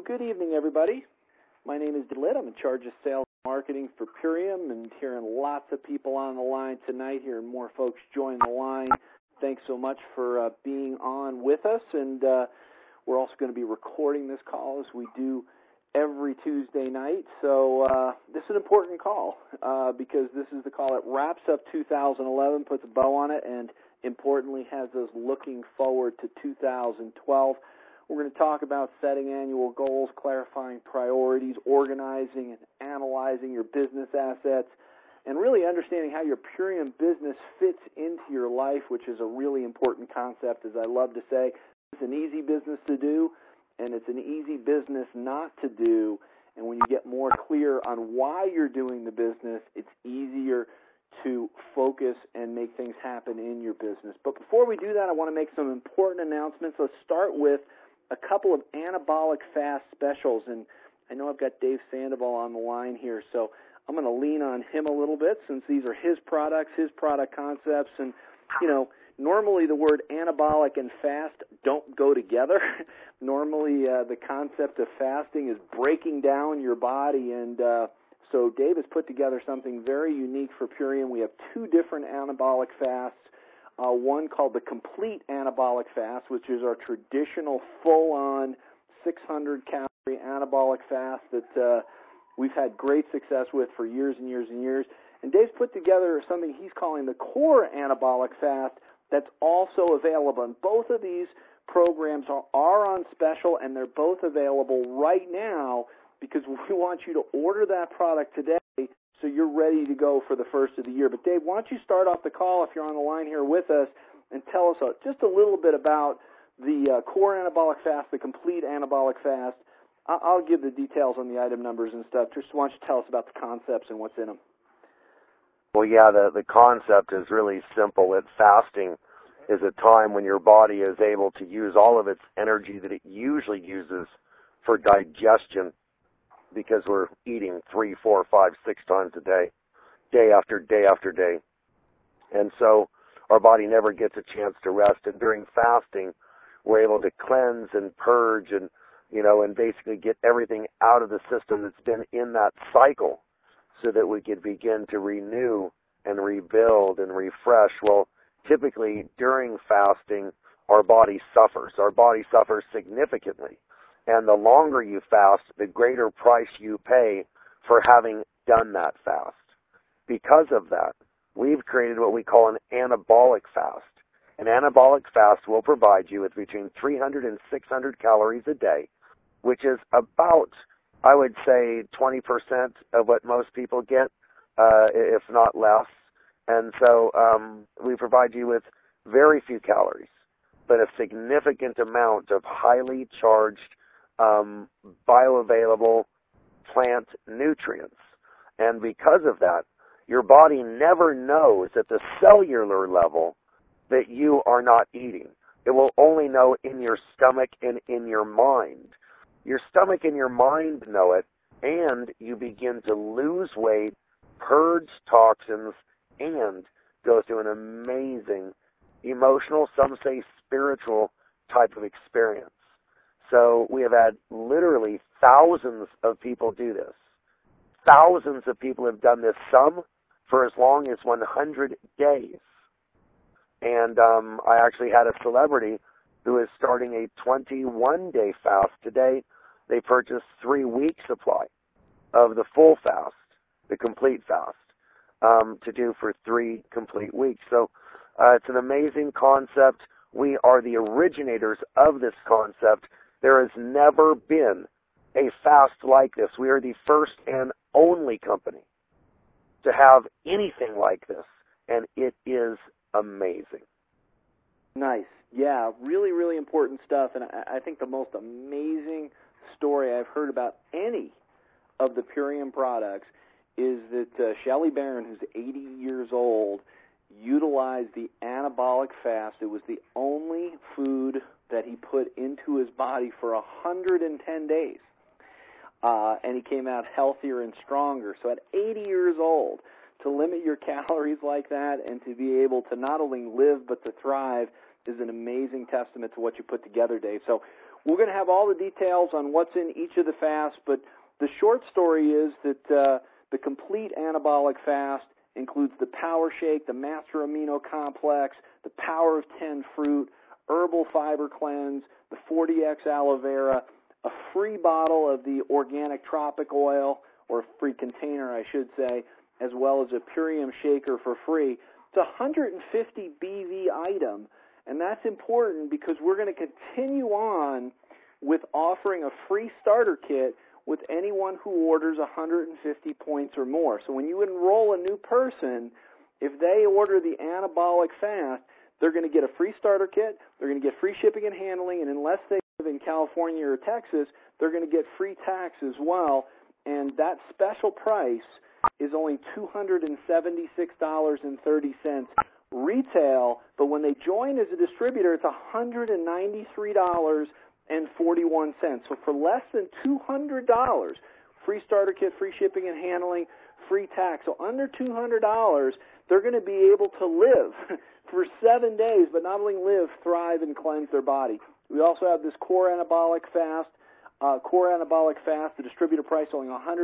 good evening, everybody. My name is Delit. I'm in charge of sales and marketing for Purium, and hearing lots of people on the line tonight, hearing more folks join the line. Thanks so much for being on with us, and we're also going to be recording this call as we do every Tuesday night. So this is an important call because this is the call that wraps up 2011, puts a bow on it, and importantly has us looking forward to 2012. We're going to talk about setting annual goals, clarifying priorities, organizing and analyzing your business assets, and really understanding how your Purium business fits into your life, which is a really important concept, as I love to say. It's an easy business to do, and it's an easy business not to do. And when you get more clear on why you're doing the business, it's easier to focus and make things happen in your business. But before we do that, I want to make some important announcements. Let's start with a couple of anabolic fast specials. And I know I've got Dave Sandoval on the line here, so I'm going to lean on him a little bit since these are his products, his product concepts. And, you know, normally the word anabolic and fast don't go together. Normally the concept of fasting is breaking down your body, and so Dave has put together something very unique for Purium. We have two different anabolic fasts, one called the Complete Anabolic Fast, which is our traditional full-on 600-calorie anabolic fast that we've had great success with for years and years and years. And Dave's put together something he's calling the Core Anabolic Fast that's also available. And both of these programs are on special, and they're both available right now because we want you to order that product today so you're ready to go for the first of the year. But Dave, why don't you start off the call if you're on the line here with us and tell us just a little bit about the Core Anabolic Fast, the Complete Anabolic Fast. I'll give the details on the item numbers and stuff. Just why don't you tell us about the concepts and what's in them? Well, yeah, the concept is really simple. Fasting is a time when your body is able to use all of its energy that it usually uses for digestion, because we're eating 3, 4, 5, 6 times a day, day after day after day. And so our body never gets a chance to rest. And during fasting, we're able to cleanse and purge and, and basically get everything out of the system that's been in that cycle so that we can begin to renew and rebuild and refresh. Well, typically during fasting, our body suffers. Our body suffers significantly. And the longer you fast, the greater price you pay for having done that fast. Because of that, we've created what we call an anabolic fast. An anabolic fast will provide you with between 300 and 600 calories a day, which is about, I would say, 20% of what most people get, if not less. And so we provide you with very few calories, but a significant amount of highly charged bioavailable plant nutrients. And because of that, your body never knows at the cellular level that you are not eating. It will only know in your stomach and in your mind. Your stomach and your mind know it, and you begin to lose weight, purge toxins, and go through an amazing emotional, some say spiritual type of experience. So we have had literally thousands of people do this. Thousands of people have done this, some for as long as 100 days. And I actually had a celebrity who is starting a 21-day fast today. They purchased 3-week supply of the full fast, the complete fast, to do for 3 complete weeks. So it's an amazing concept. We are the originators of this concept. There has never been a fast like this. We are the first and only company to have anything like this, and it is amazing. Nice. Yeah, really, really important stuff, and I think the most amazing story I've heard about any of the Purium products is that Shelley Barron, who's 80 years old, utilized the anabolic fast. It was the only food that he put into his body for 110 days. And he came out healthier and stronger. So at 80 years old, to limit your calories like that and to be able to not only live but to thrive is an amazing testament to what you put together, Dave. So we're going to have all the details on what's in each of the fasts, but the short story is that the complete anabolic fast includes the Power Shake, the Master Amino Complex, the Power of 10 Fruit, Herbal Fiber Cleanse, the 40X Aloe Vera, a free bottle of the Organic Tropic Oil, or free container, I should say, as well as a Purium shaker for free. It's a 150 BV item, and that's important because we're going to continue on with offering a free starter kit with anyone who orders 150 points or more. So when you enroll a new person, if they order the anabolic fast, they're going to get a free starter kit, they're going to get free shipping and handling, and unless they live in California or Texas, they're going to get free tax as well. And that special price is only $276.30 retail, but when they join as a distributor, it's $193.41. So for less than $200, free starter kit, free shipping and handling, free tax. So under $200, they're going to be able to live for 7 days, but not only live, thrive, and cleanse their body. We also have this Core Anabolic Fast. The distributor price only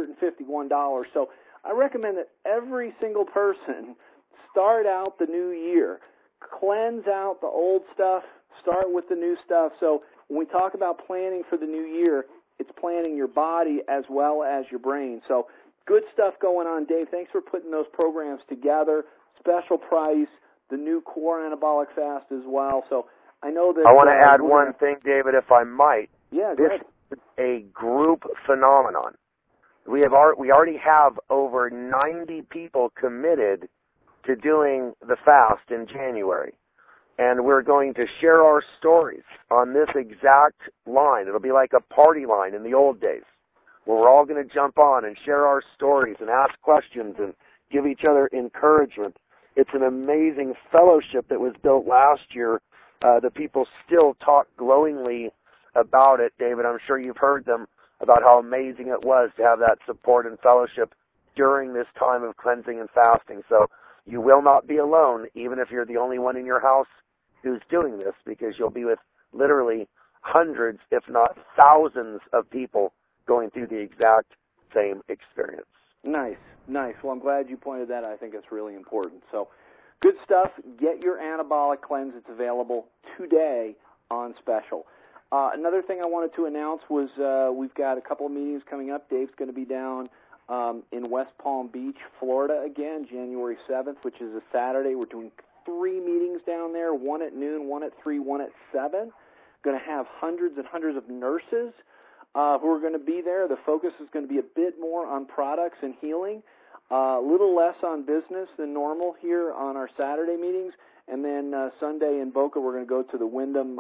$151. So I recommend that every single person start out the new year, cleanse out the old stuff, start with the new stuff. So when we talk about planning for the new year, it's planning your body as well as your brain. So good stuff going on, Dave. Thanks for putting those programs together. Special price, the new Core Anabolic Fast as well. So I know that I want to add one thing, David, if I might. Yeah, go ahead. This is a group phenomenon. We already have over 90 people committed to doing the fast in January. And we're going to share our stories on this exact line. It'll be like a party line in the old days, where we're all going to jump on and share our stories and ask questions and give each other encouragement. It's an amazing fellowship that was built last year. The people still talk glowingly about it, David. I'm sure you've heard them about how amazing it was to have that support and fellowship during this time of cleansing and fasting. So you will not be alone, even if you're the only one in your house who's doing this, because you'll be with literally hundreds, if not thousands, of people going through the exact same experience. Nice. Well, I'm glad you pointed that out. I think it's really important. So good stuff. Get your anabolic cleanse. It's available today on special. Another thing I wanted to announce was we've got a couple of meetings coming up. Dave's going to be down in West Palm Beach, Florida again, January 7th, which is a Saturday. We're doing 3 meetings down there, one at noon, one at 3, one at 7. Going to have hundreds and hundreds of nurses who are going to be there. The focus is going to be a bit more on products and healing, a little less on business than normal here on our Saturday meetings. And then Sunday in Boca, we're going to go to the Wyndham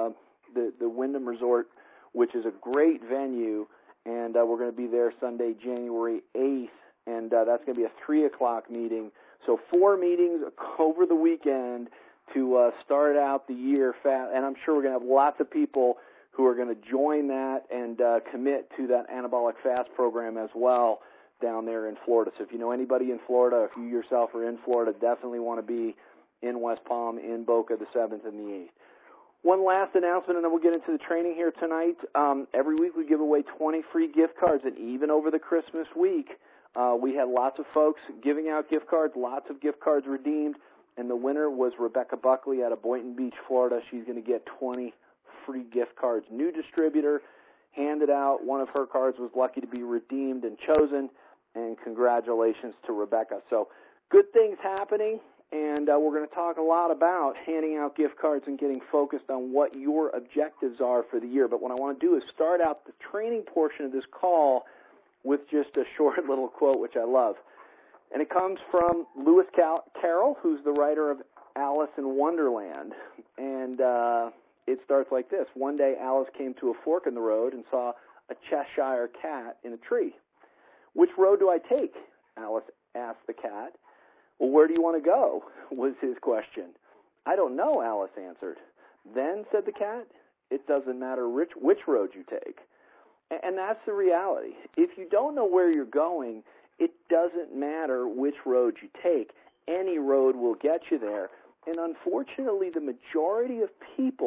the Wyndham Resort, which is a great venue, and we're going to be there Sunday, January 8th, and that's going to be a 3 o'clock meeting. So 4 meetings over the weekend to start out the year fast, and I'm sure we're going to have lots of people who are going to join that and commit to that anabolic fast program as well down there in Florida. So if you know anybody in Florida, if you yourself are in Florida, definitely want to be in West Palm, in Boca, the 7th and the 8th. One last announcement, and then we'll get into the training here tonight. Every week we give away 20 free gift cards, and even over the Christmas week, we had lots of folks giving out gift cards, lots of gift cards redeemed, and the winner was Rebecca Buckley out of Boynton Beach, Florida. She's going to get 20 free gift cards. New distributor, handed out. One of her cards was lucky to be redeemed and chosen, and congratulations to Rebecca. So good things happening. And we're going to talk a lot about handing out gift cards and getting focused on what your objectives are for the year. But what I want to do is start out the training portion of this call with just a short little quote, which I love. And it comes from Lewis Carroll, who's the writer of Alice in Wonderland. And it starts like this. One day Alice came to a fork in the road and saw a Cheshire cat in a tree. Which road do I take? Alice asked the cat. Well, where do you want to go? Was his question. I don't know, Alice answered. Then, said the cat, it doesn't matter which road you take. And that's the reality. If you don't know where you're going, it doesn't matter which road you take. Any road will get you there. And unfortunately, the majority of people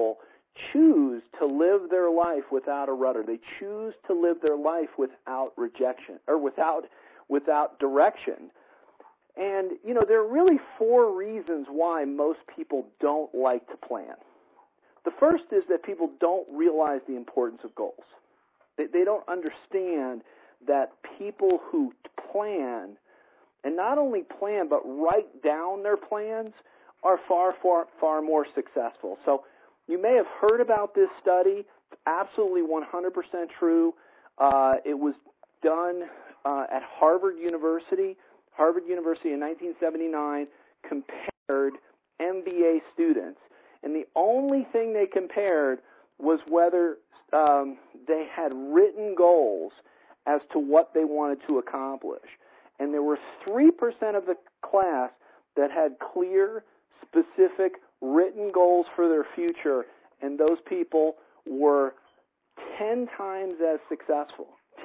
choose to live their life without a rudder. They choose to live their life without rejection or without direction. And, there are really 4 reasons why most people don't like to plan. The first is that people don't realize the importance of goals. They don't understand that people who plan, and not only plan but write down their plans, are far, far, far more successful. So you may have heard about this study. It's absolutely 100% true. It was done at Harvard University. Harvard University in 1979 compared MBA students. And the only thing they compared was whether they had written goals as to what they wanted to accomplish. And there were 3% of the class that had clear, specific, written goals for their future, and those people were 10 times as successful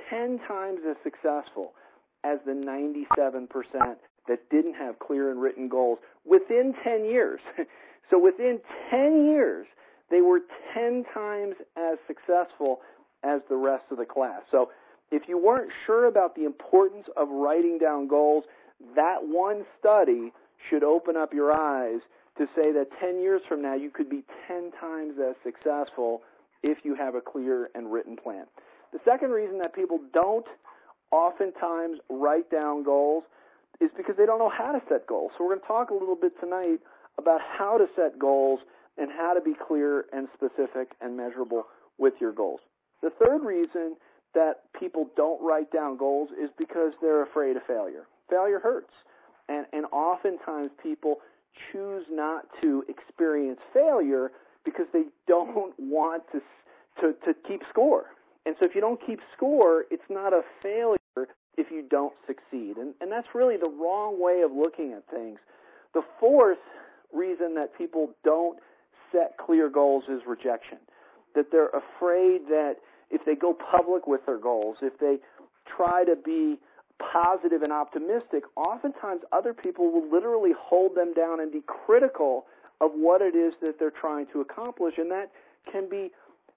as the 97% that didn't have clear and written goals within 10 years. So within 10 years, they were 10 times as successful as the rest of the class. So if you weren't sure about the importance of writing down goals, that one study should open up your eyes to say that 10 years from now you could be 10 times as successful if you have a clear and written plan. The second reason that people don't oftentimes write down goals is because they don't know how to set goals. So we're going to talk a little bit tonight about how to set goals and how to be clear and specific and measurable with your goals. The third reason that people don't write down goals is because they're afraid of failure. Failure hurts. And oftentimes people choose not to experience failure because they don't want to keep score. And so if you don't keep score, it's not a failure if you don't succeed. And that's really the wrong way of looking at things. The fourth reason that people don't set clear goals is rejection. That they're afraid that if they go public with their goals, if they try to be positive and optimistic, oftentimes other people will literally hold them down and be critical of what it is that they're trying to accomplish. And that can be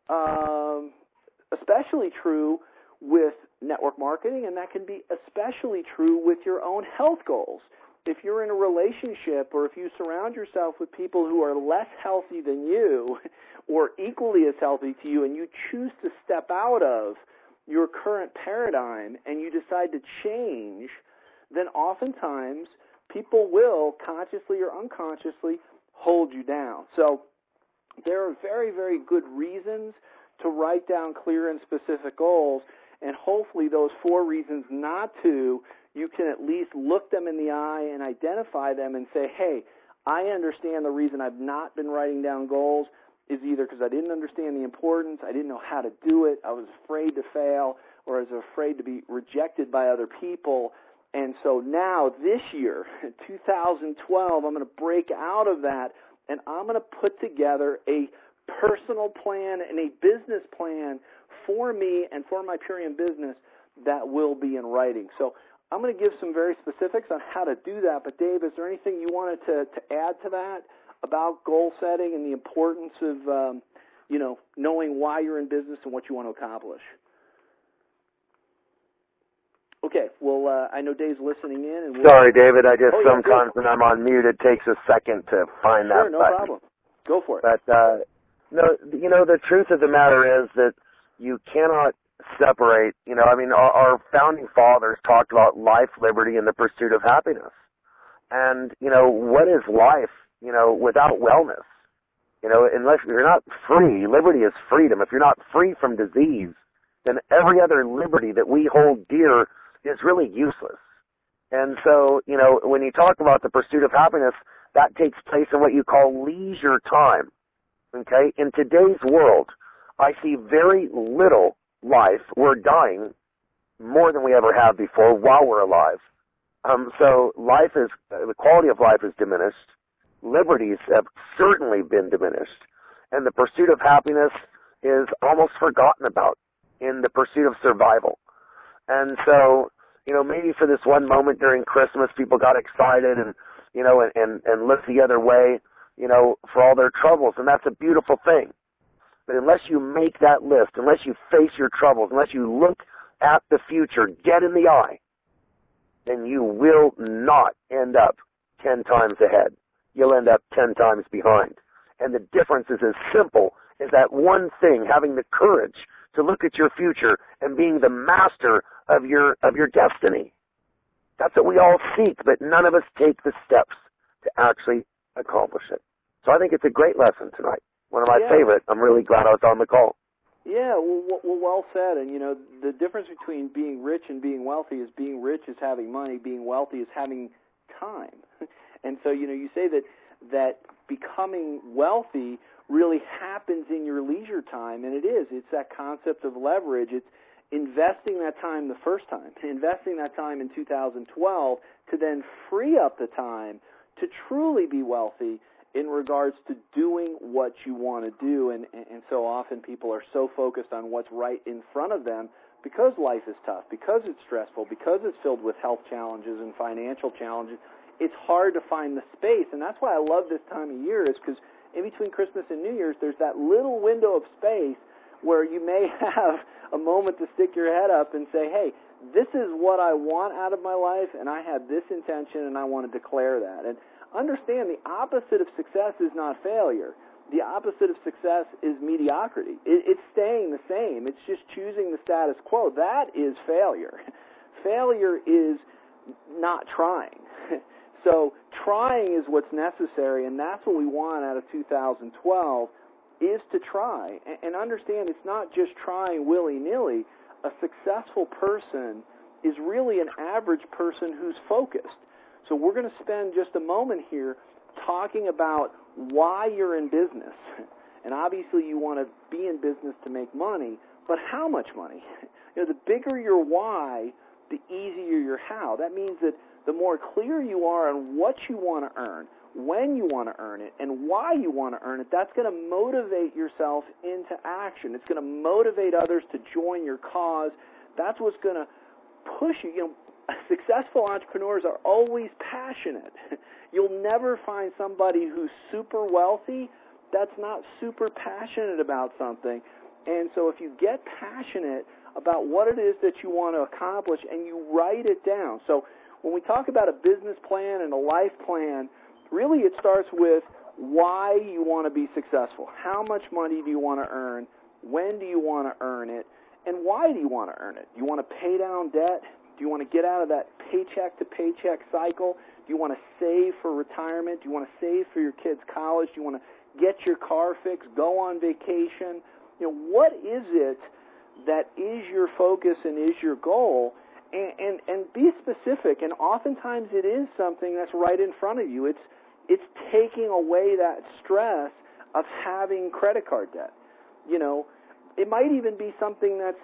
especially true with network marketing, and that can be especially true with your own health goals. If you're in a relationship or if you surround yourself with people who are less healthy than you or equally as healthy to you, and you choose to step out of your current paradigm and you decide to change, then oftentimes people will consciously or unconsciously hold you down. So there are very, very good reasons to write down clear and specific goals, and hopefully those 4 reasons not to, you can at least look them in the eye and identify them and say, hey, I understand the reason I've not been writing down goals is either because I didn't understand the importance, I didn't know how to do it, I was afraid to fail, or I was afraid to be rejected by other people. And so now, this year, 2012, I'm going to break out of that, and I'm going to put together a personal plan and a business plan for me and for my Purium business that will be in writing. So I'm going to give some very specifics on how to do that. But Dave, is there anything you wanted to add to that about goal setting and the importance of knowing why you're in business and what you want to accomplish? Okay, well, I know Dave's listening in. And Sorry, David, sometimes when I'm on mute, it takes a second to find that button. Sure, no problem. Go for it. But, no, the truth of the matter is that you cannot separate, our founding fathers talked about life, liberty, and the pursuit of happiness. And, what is life, without wellness? Unless you're not free, liberty is freedom. If you're not free from disease, then every other liberty that we hold dear is really useless. And so, when you talk about the pursuit of happiness, that takes place in what you call leisure time. Okay? In today's world, I see very little life. We're dying more than we ever have before while we're alive. So the quality of life is diminished. Liberties have certainly been diminished. And the pursuit of happiness is almost forgotten about in the pursuit of survival. And so, maybe for this one moment during Christmas, people got excited and looked the other way, for all their troubles. And that's a beautiful thing. But unless you make that list, unless you face your troubles, unless you look at the future dead in the eye, then you will not end up 10 times ahead. You'll end up 10 times behind. And the difference is as simple as that one thing, having the courage to look at your future and being the master of your destiny. That's what we all seek, but none of us take the steps to actually accomplish it. So I think it's a great lesson tonight. One of my favorite. I'm really glad I was on the call. Yeah, well said. And, you know, the difference between being rich and being wealthy is being rich is having money, being wealthy is having time. And so, you know, you say that becoming wealthy really happens in your leisure time, and it is. It's that concept of leverage. It's investing that time the first time, investing that time in 2012 to then free up the time to truly be wealthy in regards to doing what you want to do. And so often people are so focused on what's right in front of them because life is tough, because it's stressful, because it's filled with health challenges and financial challenges. It's hard to find the space, and that's why I love this time of year, is because in between Christmas and New Year's, there's that little window of space where you may have a moment to stick your head up and say, hey, this is what I want out of my life, and I have this intention, and I want to declare that. And understand the opposite of success is not failure. The opposite of success is mediocrity. It's staying the same. It's just choosing the status quo. That is failure. Failure is not trying. So trying is what's necessary, and that's what we want out of 2012, is to try. And understand it's not just trying willy-nilly. A successful person is really an average person who's focused. So we're going to spend just a moment here talking about why you're in business. And obviously you want to be in business to make money, but how much money? You know, the bigger your why, the easier your how. That means that the more clear you are on what you want to earn, when you want to earn it, and why you want to earn it, that's going to motivate yourself into action. It's going to motivate others to join your cause. That's what's going to push you. You know, successful entrepreneurs are always passionate. You'll never find somebody who's super wealthy that's not super passionate about something. And so if you get passionate about what it is that you want to accomplish and you write it down. So when we talk about a business plan and a life plan, really it starts with why you want to be successful. How much money do you want to earn? When do you want to earn it? And why do you want to earn it? Do you want to pay down debt? Do you want to get out of that paycheck-to-paycheck cycle? Do you want to save for retirement? Do you want to save for your kids' college? Do you want to get your car fixed, go on vacation? You know, what is it that is your focus and is your goal? And be specific. And oftentimes it is something that's right in front of you. It's taking away that stress of having credit card debt. You know, it might even be something that's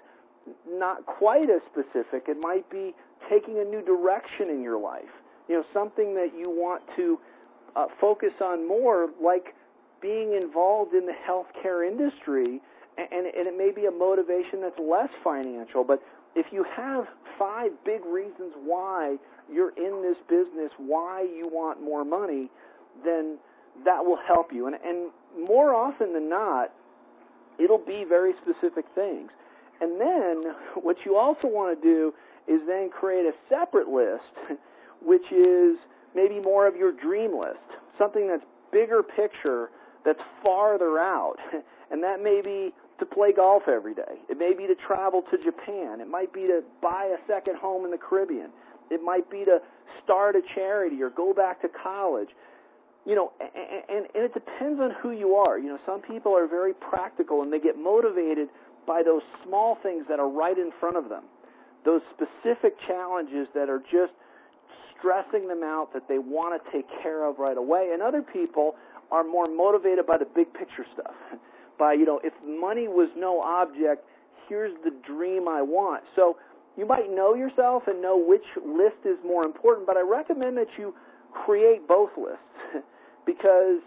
not quite as specific. It might be taking a new direction in your life. You know, something that you want to focus on more, like being involved in the healthcare industry, and it may be a motivation that's less financial. But if you have 5 big reasons why you're in this business, why you want more money, then that will help you. And more often than not, it'll be very specific things. And then what you also want to do is then create a separate list, which is maybe more of your dream list, something that's bigger picture, that's farther out. And that may be to play golf every day. It may be to travel to Japan. It might be to buy a second home in the Caribbean. It might be to start a charity or go back to college. You know, and it depends on who you are. You know, some people are very practical and they get motivated by those small things that are right in front of them, those specific challenges that are just stressing them out that they want to take care of right away. And other people are more motivated by the big picture stuff. By, you know, if money was no object, here's the dream I want. So you might know yourself and know which list is more important, but I recommend that you create both lists because,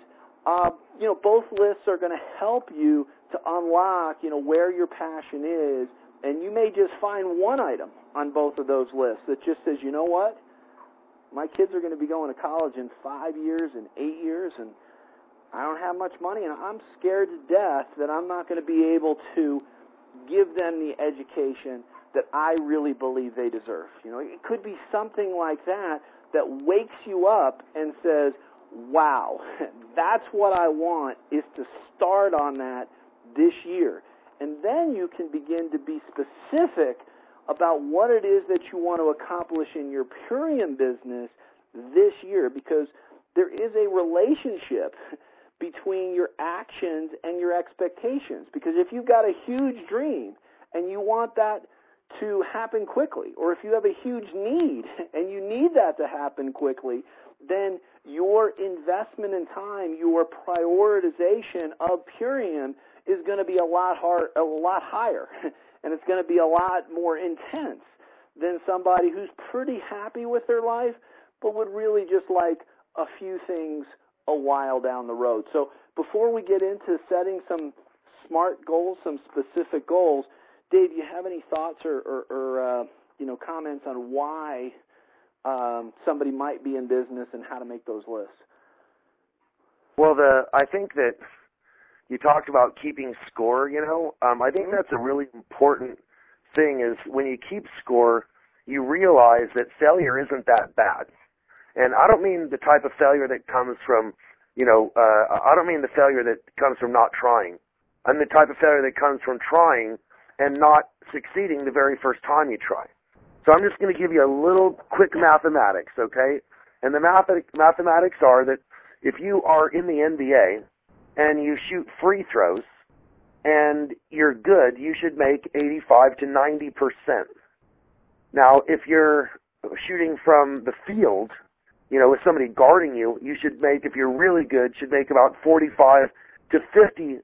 you know, both lists are going to help you to unlock, you know, where your passion is, and you may just find one item on both of those lists that just says, you know what, my kids are going to be going to college in 5 years and 8 years, and I don't have much money, and I'm scared to death that I'm not going to be able to give them the education that I really believe they deserve. It could be something like that wakes you up and says, wow, that's what I want, is to start on that this year. And then you can begin to be specific about what it is that you want to accomplish in your Purium business this year, because there is a relationship between your actions and your expectations. Because if you've got a huge dream and you want that to happen quickly, or if you have a huge need and you need that to happen quickly, then your investment in time, your prioritization of Purium is going to be a lot higher, and it's going to be a lot more intense than somebody who's pretty happy with their life, but would really just like a few things a while down the road. So before we get into setting some SMART goals, some specific goals, Dave, do you have any thoughts or comments on why somebody might be in business and how to make those lists? Well, I think that you talked about keeping score, I think that's a really important thing, is when you keep score, you realize that failure isn't that bad. And I don't mean the type of failure that comes from, I don't mean the failure that comes from not trying. I mean the type of failure that comes from trying and not succeeding the very first time you try. So I'm just going to give you a little quick mathematics, okay? And the mathematics are that if you are in the NBA and you shoot free throws and you're good, you should make 85 to 90%. Now, if you're shooting from the field, with somebody guarding you, you should make, if you're really good, should make about 45 to 55%.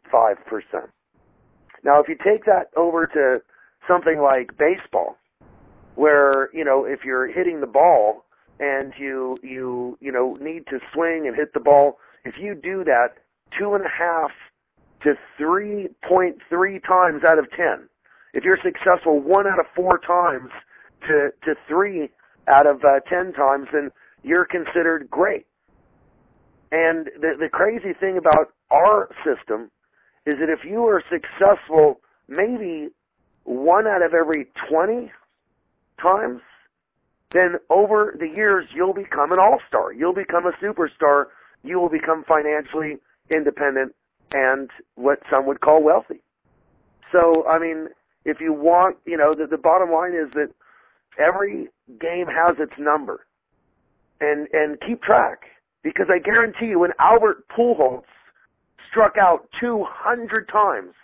Now, if you take that over to something like baseball, where, if you're hitting the ball and you need to swing and hit the ball, if you do that 2.5 to 3.3 times out of 10, if you're successful 1 out of 4 times to 3 out of 10 times, then you're considered great. And the crazy thing about our system is that if you are successful maybe 1 out of every 20 times, then over the years you'll become an all-star. You'll become a superstar. You will become financially independent and what some would call wealthy. So, I mean, if you want, the bottom line is that every game has its number. And keep track, because I guarantee you when Albert Pujols struck out 200 times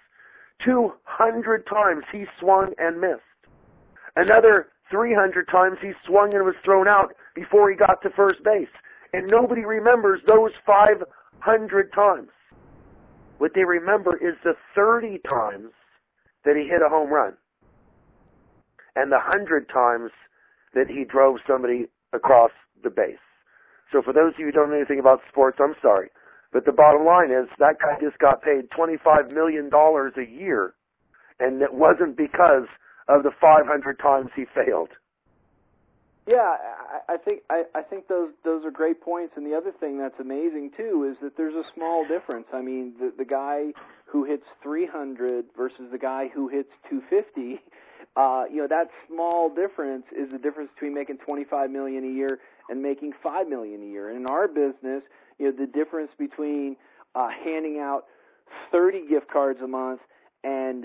he swung and missed. Another 300 times he swung and was thrown out before he got to first base. And nobody remembers those 500 times. What they remember is the 30 times that he hit a home run and the 100 times that he drove somebody across the base. So for those of you who don't know anything about sports, I'm sorry. But the bottom line is that guy just got paid $25 million a year, and it wasn't because of the 500 times he failed. Yeah, I think those are great points. And the other thing that's amazing too is that there's a small difference. I mean, the guy who hits 300 versus the guy who hits 250. That small difference is the difference between making $25 million a year and making $5 million a year. And in our business, the difference between handing out 30 gift cards a month and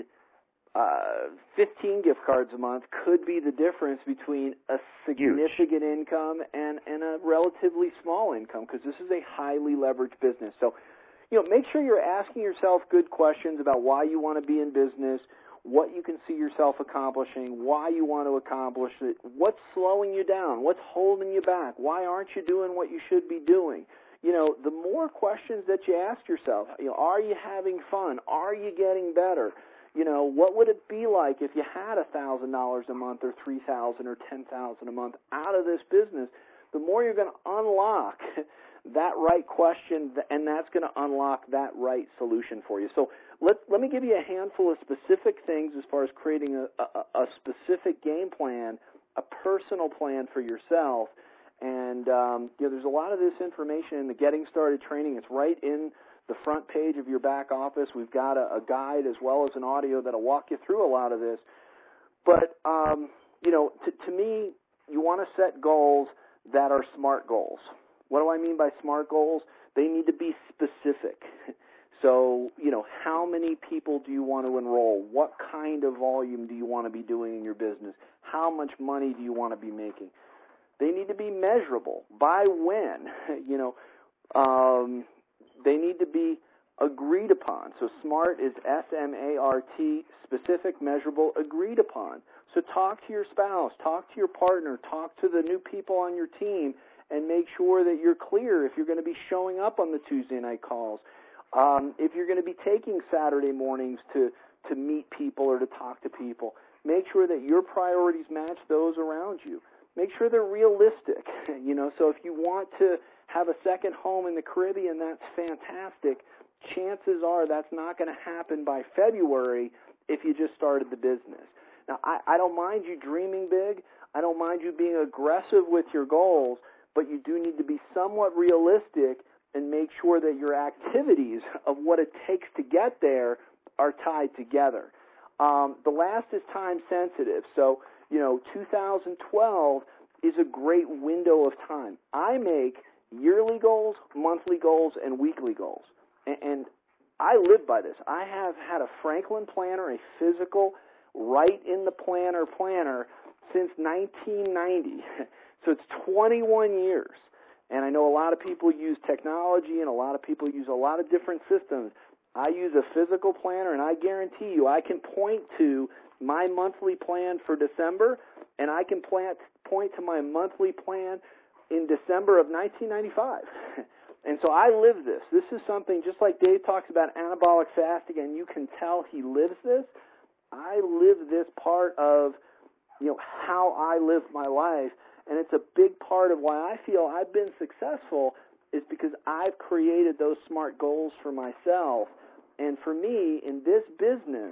15 gift cards a month could be the difference between a significant income and a relatively small income, because this is a highly leveraged business. So, make sure you're asking yourself good questions about why you want to be in business, what you can see yourself accomplishing, why you want to accomplish it, what's slowing you down, what's holding you back, why aren't you doing what you should be doing. The more questions that you ask yourself, are you having fun? Are you getting better? What would it be like if you had $1,000 a month or $3,000 or $10,000 a month out of this business? The more you're going to unlock that right question, and that's going to unlock that right solution for you. So let me give you a handful of specific things as far as creating a specific game plan, a personal plan for yourself. And there's a lot of this information in the Getting Started training. It's right in the front page of your back office. We've got a guide as well as an audio that'll walk you through a lot of this. But, to me, you want to set goals that are SMART goals. What do I mean by SMART goals? They need to be specific. So, how many people do you want to enroll? What kind of volume do you want to be doing in your business? How much money do you want to be making? They need to be measurable. By when? They need to be agreed upon. So SMART is S-M-A-R-T, specific, measurable, agreed upon. So talk to your spouse, talk to your partner, talk to the new people on your team, and make sure that you're clear if you're going to be showing up on the Tuesday night calls. If you're going to be taking Saturday mornings to meet people or to talk to people, make sure that your priorities match those around you. Make sure they're realistic. So if you want to have a second home in the Caribbean, that's fantastic. Chances are that's not going to happen by February if you just started the business. Now, I don't mind you dreaming big. I don't mind you being aggressive with your goals, but you do need to be somewhat realistic and make sure that your activities of what it takes to get there are tied together. The last is time sensitive. So, 2012 is a great window of time. I make yearly goals, monthly goals, and weekly goals. And I live by this. I have had a Franklin planner, a physical, right in the planner since 1990. So it's 21 years. And I know a lot of people use technology and a lot of people use a lot of different systems. I use a physical planner, and I guarantee you I can point to my monthly plan for December, and I can point to my monthly plan in December of 1995. And so I live this. This is something, just like Dave talks about anabolic fasting, and you can tell he lives this. I live this part of, how I live my life, and it's a big part of why I feel I've been successful is because I've created those SMART goals for myself. And for me, in this business,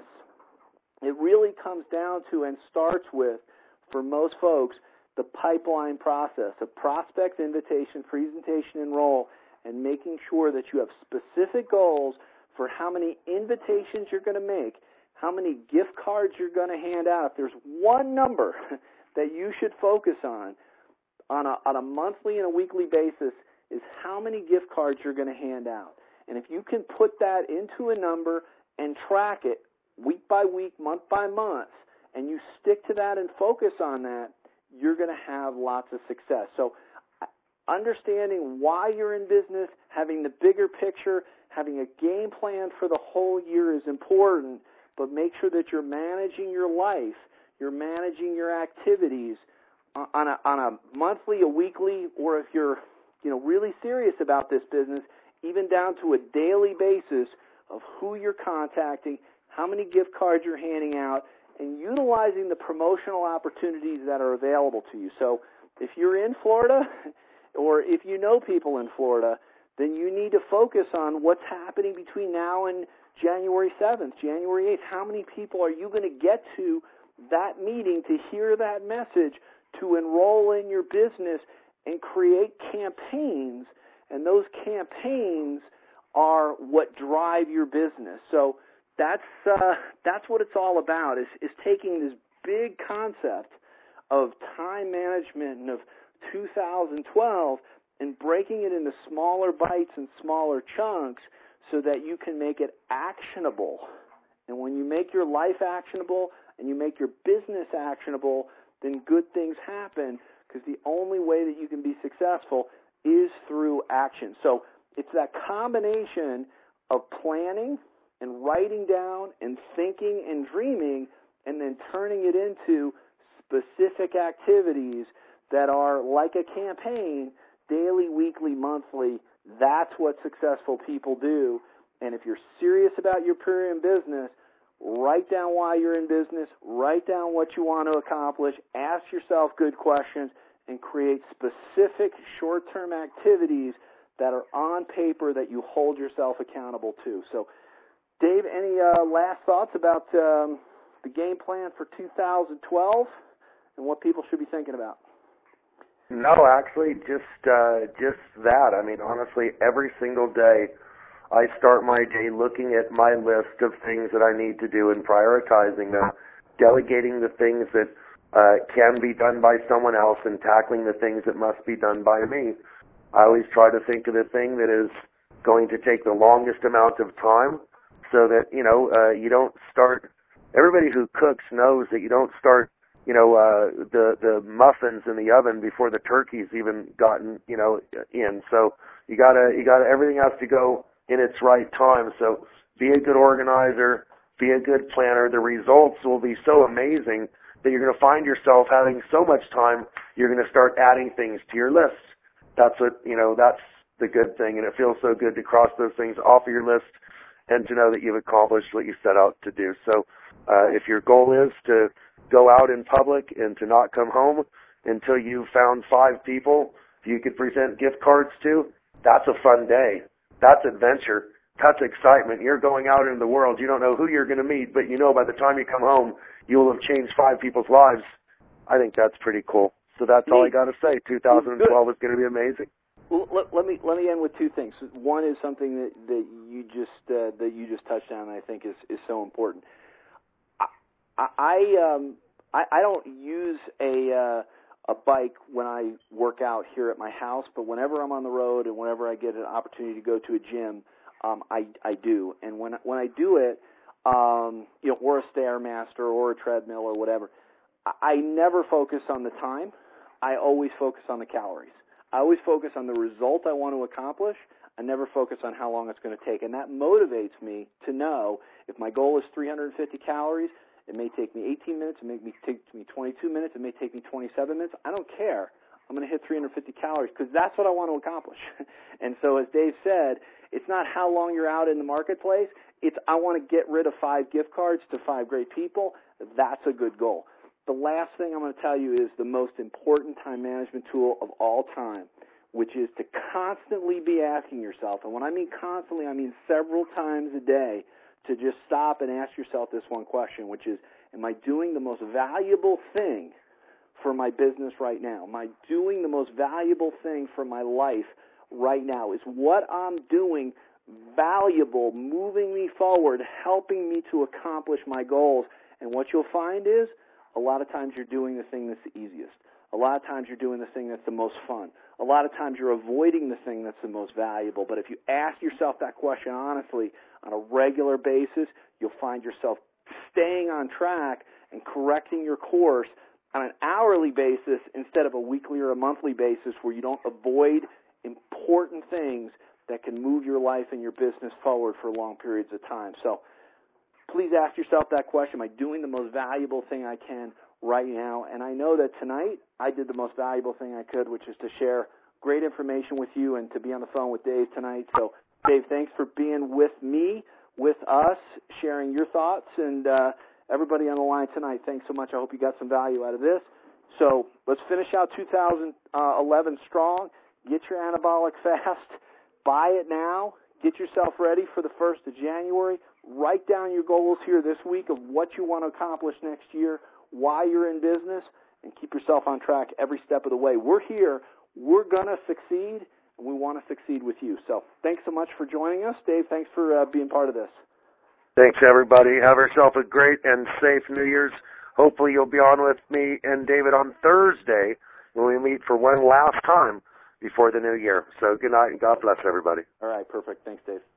it really comes down to and starts with, for most folks, the pipeline process of prospect, invitation, presentation, enroll, and making sure that you have specific goals for how many invitations you're going to make, how many gift cards you're going to hand out. If there's one number that you should focus on a monthly and a weekly basis, is how many gift cards you're going to hand out. And if you can put that into a number and track it week by week, month by month, and you stick to that and focus on that, you're going to have lots of success. So understanding why you're in business, having the bigger picture, having a game plan for the whole year is important, but make sure that you're managing your life, you're managing your activities on a monthly, a weekly, or if you're really serious about this business, even down to a daily basis of who you're contacting, how many gift cards you're handing out, and utilizing the promotional opportunities that are available to you. So if you're in Florida, or if you know people in Florida, then you need to focus on what's happening between now and January 7th, January 8th. How many people are you going to get to that meeting to hear that message, to enroll in your business and create campaigns? And those campaigns are what drive your business. So that's what it's all about, is taking this big concept of time management and of 2012 and breaking it into smaller bites and smaller chunks so that you can make it actionable. And when you make your life actionable and you make your business actionable, then good things happen, because the only way that you can be successful is through action. So it's that combination of planning and writing down and thinking and dreaming and then turning it into specific activities that are like a campaign, daily, weekly, monthly. That's what successful people do. And if you're serious about your career in business, write down why you're in business, write down what you want to accomplish, ask yourself good questions, and create specific short-term activities that are on paper that you hold yourself accountable to. So, Dave, any last thoughts about the game plan for 2012 and what people should be thinking about? No, actually, just that. I mean, honestly, every single day I start my day looking at my list of things that I need to do and prioritizing them, delegating the things that can be done by someone else and tackling the things that must be done by me. I always try to think of the thing that is going to take the longest amount of time so that, you don't start, everybody who cooks knows that you don't start, the muffins in the oven before the turkey's even gotten, in. So you gotta, everything has to go in its right time. So be a good organizer, be a good planner. The results will be so amazing that you're going to find yourself having so much time, you're going to start adding things to your list. That's what, that's the good thing. And it feels so good to cross those things off of your list and to know that you've accomplished what you set out to do. So if your goal is to go out in public and to not come home until you've found 5 people you could present gift cards to, that's a fun day. That's adventure. That's excitement. You're going out into the world. You don't know who you're going to meet, but by the time you come home, you will have changed 5 people's lives. I think that's pretty cool. So that's all I got to say. 2012 is going to be amazing. Well, let me end with 2 things. One is something that you just touched on, and I think is so important. I don't use a bike when I work out here at my house, but whenever I'm on the road and whenever I get an opportunity to go to a gym, I do. And when I do it, or a Stairmaster or a treadmill or whatever, I never focus on the time. I always focus on the calories. I always focus on the result I want to accomplish. I never focus on how long it's going to take. And that motivates me to know if my goal is 350 calories, it may take me 18 minutes, it may take me 22 minutes, it may take me 27 minutes. I don't care. I'm going to hit 350 calories because that's what I want to accomplish. And so as Dave said, it's not how long you're out in the marketplace. It's I want to get rid of 5 gift cards to 5 great people. That's a good goal. The last thing I'm going to tell you is the most important time management tool of all time, which is to constantly be asking yourself, and when I mean constantly, I mean several times a day, to just stop and ask yourself this one question, which is, am I doing the most valuable thing for my business right now? Am I doing the most valuable thing for my life right now? Is what I'm doing valuable, moving me forward, helping me to accomplish my goals? And what you'll find is, a lot of times you're doing the thing that's the easiest. A lot of times you're doing the thing that's the most fun. A lot of times you're avoiding the thing that's the most valuable. But if you ask yourself that question honestly on a regular basis, you'll find yourself staying on track and correcting your course on an hourly basis instead of a weekly or a monthly basis where you don't avoid important things that can move your life and your business forward for long periods of time. So please ask yourself that question. Am I doing the most valuable thing I can right now? And I know that tonight I did the most valuable thing I could, which is to share great information with you and to be on the phone with Dave tonight. So, Dave, thanks for being with me, with us, sharing your thoughts. And everybody on the line tonight, thanks so much. I hope you got some value out of this. So let's finish out 2011 strong. Get your anabolic fast. Buy it now. Get yourself ready for the 1st of January. Write down your goals here this week of what you want to accomplish next year, why you're in business, and keep yourself on track every step of the way. We're here. We're going to succeed, and we want to succeed with you. So thanks so much for joining us. Dave, thanks for being part of this. Thanks, everybody. Have yourself a great and safe New Year's. Hopefully you'll be on with me and David on Thursday when we meet for one last time before the new year. So good night, and God bless everybody. All right, perfect. Thanks, Dave.